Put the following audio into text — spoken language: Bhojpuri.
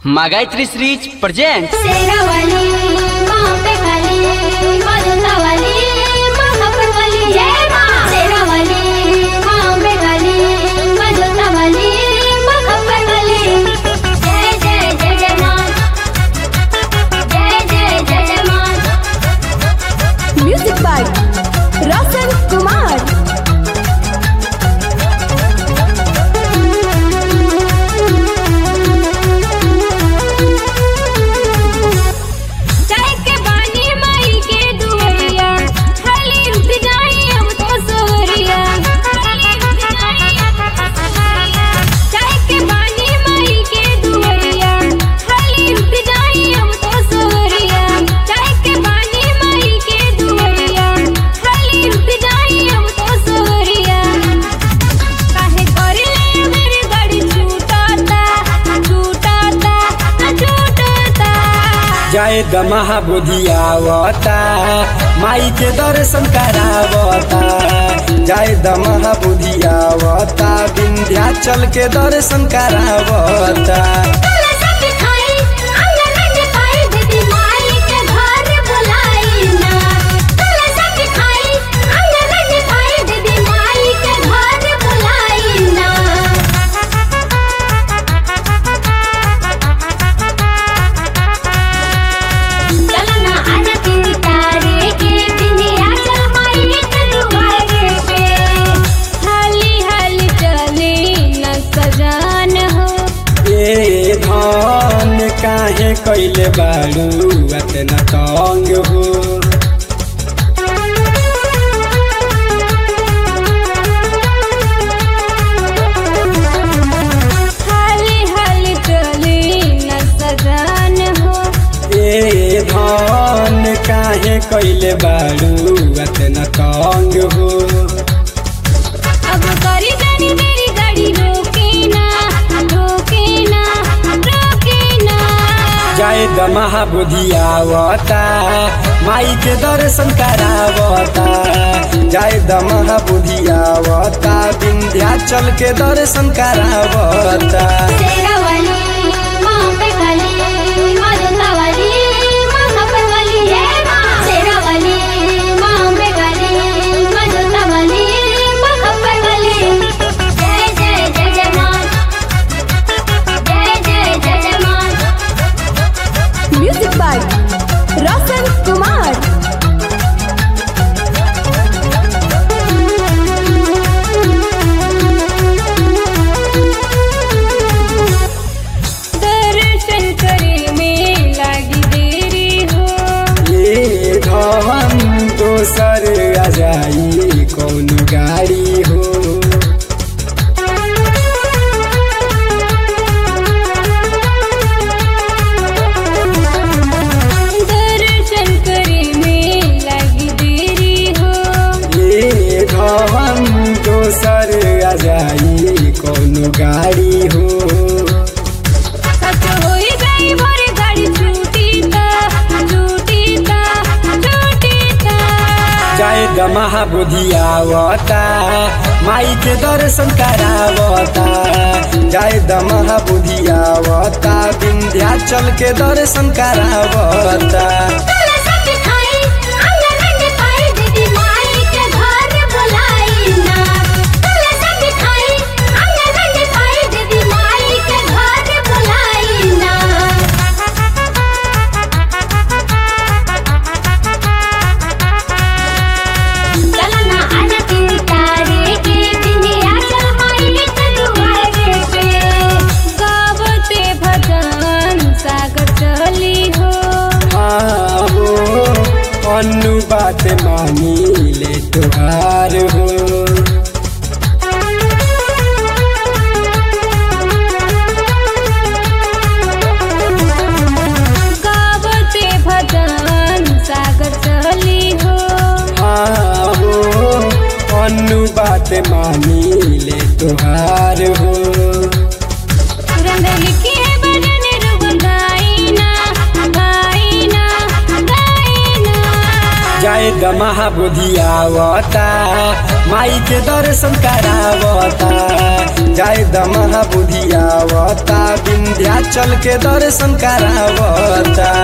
Magaitri Srij presents शेरावाली माँ पे काली मधुतावाली महापरवाली जय माँ शेरावाली माँ पे काली मधुतावाली महापरवाली जय जय जय जय माँ जय जय जय जय माँ। Music by Roshan Kumar. चाय के बानी माई के दुवरिया खाली रुक जाई अब तो सोरिया। चाय के बानी माई के दुवरिया खाली रुक जाई अब तो सोरिया। चाय के बानी माई के दुवरिया खाली रुक जाई अब तो सोरिया। काहे करले मेरे गाड़ी छूटाता छूटाता छूटाता। जय द महाबुधियावता माई के दर्शन करावता। जय द महाबुधियावता विंध्याचल के दर्शन करावता। तोला सब खाई अंगन में पाई दीदी माई के घर बुलाई ना। तोला सब खाई अंगन में पाई दीदी माई के घर बुलाई ना। चलना आजा तीन तारे के विंध्याचल माई के दुआरे पे। हाली हाली चली न सजान हो। ये धन काहे कैले बारू अतना तंग हो। हाली हाली चली न सजान हो। ये धन काहे कैले बारू अतना तंग हो। अब करी जानी मेरी गाड़ी रोके ना रोके ना रोके ना। जय द महाबुधियावता माई के दर्शन करावता। जय द महाबुधियावता विंध्याचल के दर्शन करावता। शेरावाली माँ पे काली मधुतावाली महापरवाली जय माँ। शेरावाली माँ पे काली मधुतावाली महापरवाली जय जय जय जय माँ जय जय जय जय माँ। Music by Roshan Kumar. दर्शन करे में लागी देरी हो। ये धन दोसर आ जाई कौन गाड़ी हो। दर्शन करे में लागी देरी हो। ये धन दोसर आ जाई कौन गाड़ी हो। सच होई गई मोरे गाड़ी छूटी ता छूटी ता छूटी ता। जय द महाबुधियावता माई के दर्शन करावता। जय द महाबुधियावता विंध्याचल के दर्शन करावता। तोला सब खाई अंगन में पाई दीदी माई के घर बुलाई ना। तोला सब खाई अंगन में पाई दीदी माई के घर बुलाई ना। चलना आजा तीन तारे के विंध्याचल माई के दुआरे पे। गावते भजन सागर चली हो। हाँ हो अनु बात मानी ले तुहार हो। गावते भजन सागर चली हो। हाँ हो अनु बात मानी ले तुहार हो। रंग लिखे भजन रुग गाई ना गाई ना गाई ना। जय जय द महाबुधियावता माई के दर्शन करावता जय द महाबुधियावता विंध्याचल के दर्शन करावता